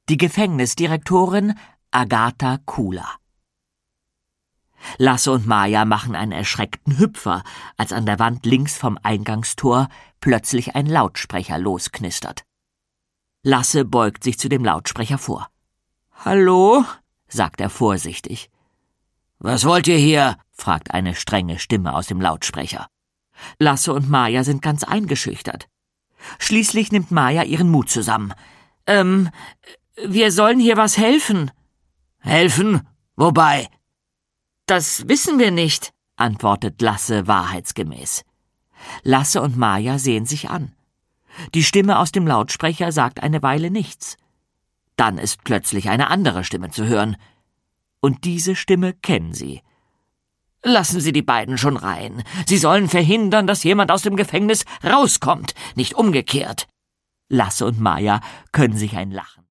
die Gefängnisdirektorin Agatha Kula. Lasse und Maja machen einen erschreckten Hüpfer, als an der Wand links vom Eingangstor plötzlich ein Lautsprecher losknistert. Lasse beugt sich zu dem Lautsprecher vor. »Hallo?« sagt er vorsichtig. »Was wollt ihr hier?« fragt eine strenge Stimme aus dem Lautsprecher. Lasse und Maja sind ganz eingeschüchtert. Schließlich nimmt Maja ihren Mut zusammen. Wir sollen hier was helfen.« »Helfen? Wobei?« »Das wissen wir nicht«, antwortet Lasse wahrheitsgemäß. Lasse und Maja sehen sich an. Die Stimme aus dem Lautsprecher sagt eine Weile nichts. Dann ist plötzlich eine andere Stimme zu hören. Und diese Stimme kennen sie. »Lassen Sie die beiden schon rein. Sie sollen verhindern, dass jemand aus dem Gefängnis rauskommt, nicht umgekehrt.« Lasse und Maja können sich ein Lachen